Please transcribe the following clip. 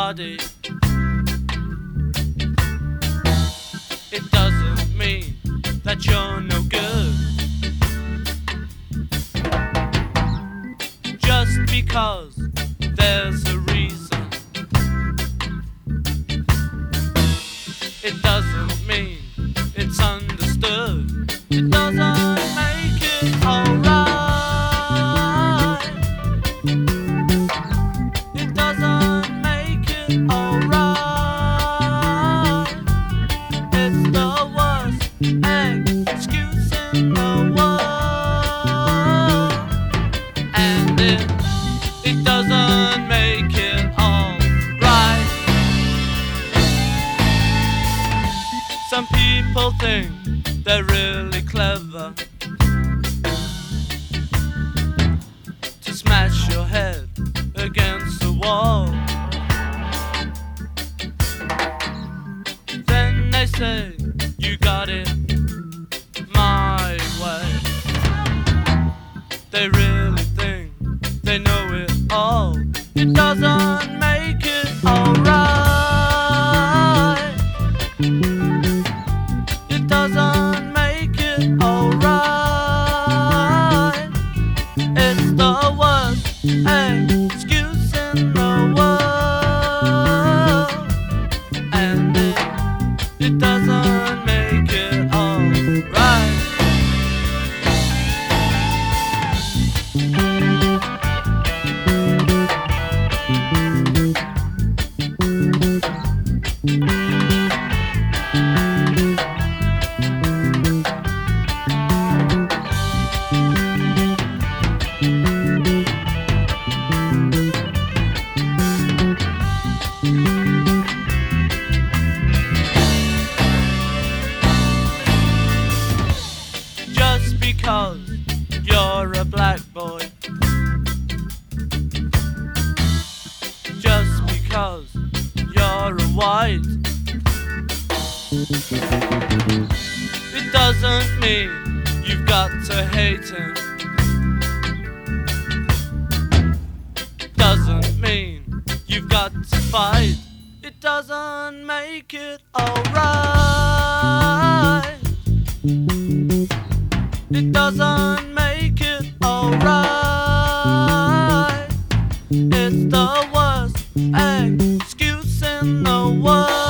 body. It doesn't mean that you're no good. Just because there's a reason, it doesn't mean it's understood. It doesn't make it alright. It doesn't make it alright. It's the worst excuse in the world, and it doesn't make it alright. Some people think they're really clever to smash your head against the wall. Then they say you got it my way. They really think they know it all. It doesn't make it alright. It doesn't make it alright. It's the worst excuse in the world, and it doesn't make it alright. Just because you're a black boy, just because you're a white, it doesn't mean you've got to hate him. Doesn't mean you've got to fight. It doesn't make it alright. It doesn't make it alright. It's the worst excuse in the world.